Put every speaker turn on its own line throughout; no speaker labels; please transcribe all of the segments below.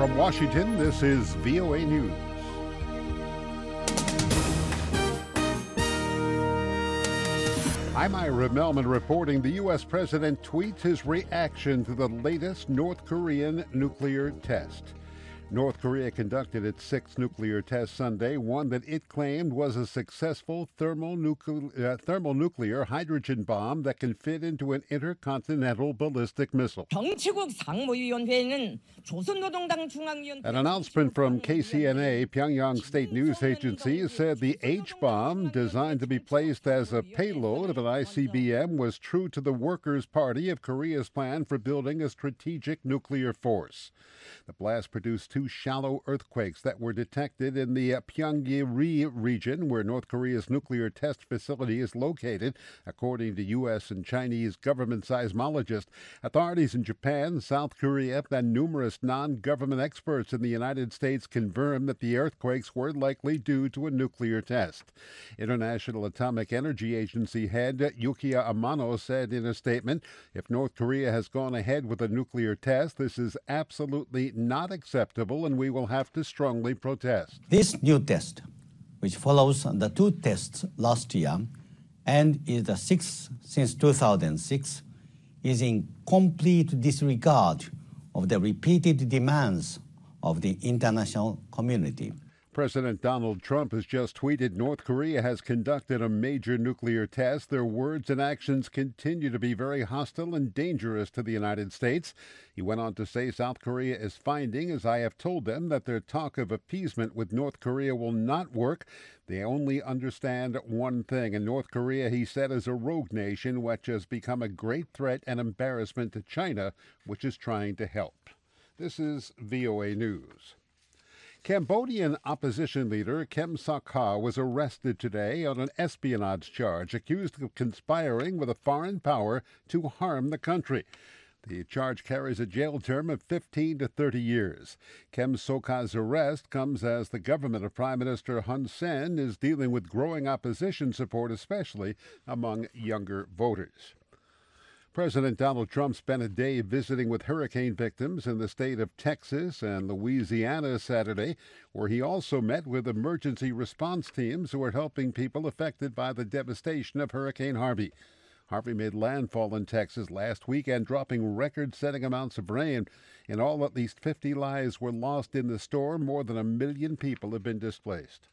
From Washington, this is VOA News. I'm Ira Melman reporting the U.S. President tweets his reaction to the latest North Korean nuclear test. North Korea conducted its sixth nuclear test Sunday, one that it claimed was a successful thermonuclear hydrogen bomb that can fit into an intercontinental ballistic missile.
정치국 상무위원회는 조선노동당 중앙위원회.
An announcement from KCNA, Pyongyang State News Agency, said the H-bomb, designed to be placed as a payload of an ICBM, was true to the Workers' Party of Korea's plan for building a strategic nuclear force. The blast produced two shallow earthquakes that were detected in the Pyongyang region, where North Korea's nuclear test facility is located, according to U.S. and Chinese government seismologists. Authorities in Japan, South Korea, and numerous non-government experts in the United States confirmed that the earthquakes were likely due to a nuclear test. International Atomic Energy Agency head Yukiya Amano said in a statement, "If North Korea has gone ahead with a nuclear test, this is absolutely not acceptable, and we will have to strongly protest."
This new test, which follows the two tests last year and is the sixth since 2006, is in complete disregard of the repeated demands of the international community.
President Donald Trump has just tweeted North Korea has conducted a major nuclear test. Their words and actions continue to be very hostile and dangerous to the United States. He went on to say South Korea is finding, as I have told them, that their talk of appeasement with North Korea will not work. They only understand one thing. And North Korea, he said, is a rogue nation which has become a great threat and embarrassment to China, which is trying to help. This is VOA News. Cambodian opposition leader Kem Sokha was arrested today on an espionage charge, accused of conspiring with a foreign power to harm the country. The charge carries a jail term of 15 to 30 years. Kem Sokha's arrest comes as the government of Prime Minister Hun Sen is dealing with growing opposition support, especially among younger voters. President Donald Trump spent a day visiting with hurricane victims in the state of Texas and Louisiana Saturday, where he also met with emergency response teams who are helping people affected by the devastation of Hurricane Harvey. Harvey made landfall in Texas last weekend, dropping record-setting amounts of rain. In all, at least 50 lives were lost in the storm. More than 1 million people have been displaced.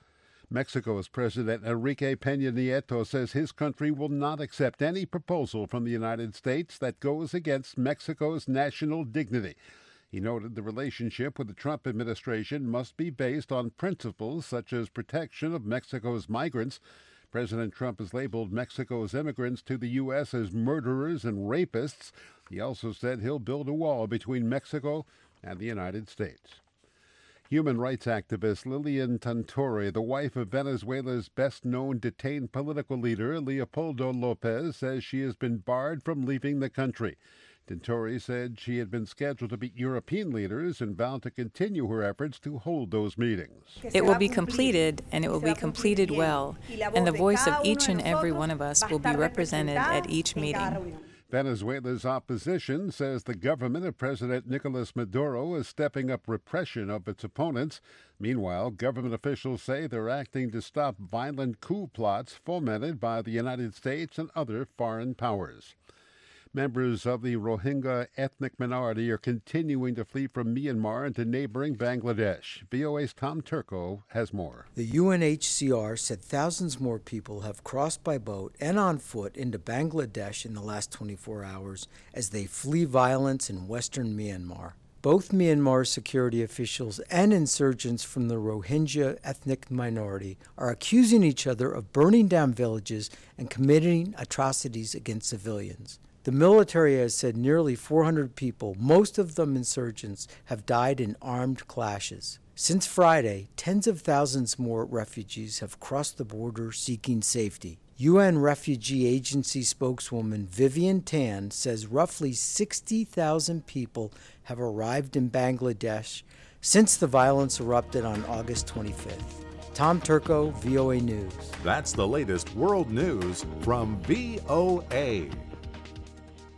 Mexico's President Enrique Peña Nieto says his country will not accept any proposal from the United States that goes against Mexico's national dignity. He noted the relationship with the Trump administration must be based on principles such as protection of Mexico's migrants. President Trump has labeled Mexico's immigrants to the U.S. as murderers and rapists. He also said he'll build a wall between Mexico and the United States. Human rights activist Lilian Tintori, the wife of Venezuela's best-known detained political leader Leopoldo Lopez, says she has been barred from leaving the country. Tintori said she had been scheduled to meet European leaders and vowed to continue her efforts to hold those meetings.
It will be completed, and it will be completed well, and the voice of each and every one of us will be represented at each meeting.
Venezuela's opposition says the government of President Nicolas Maduro is stepping up repression of its opponents. Meanwhile, government officials say they're acting to stop violent coup plots fomented by the United States and other foreign powers. Members of the Rohingya ethnic minority are continuing to flee from Myanmar into neighboring Bangladesh. VOA's Tom Turco has more.
The UNHCR said thousands more people have crossed by boat and on foot into Bangladesh in the last 24 hours as they flee violence in western Myanmar. Both Myanmar security officials and insurgents from the Rohingya ethnic minority are accusing each other of burning down villages and committing atrocities against civilians. The military has said nearly 400 people, most of them insurgents, have died in armed clashes. Since Friday, tens of thousands more refugees have crossed the border seeking safety. UN Refugee Agency spokeswoman Vivian Tan says roughly 60,000 people have arrived in Bangladesh since the violence erupted on August 25th. Tom Turco, VOA News.
That's the latest world news from VOA.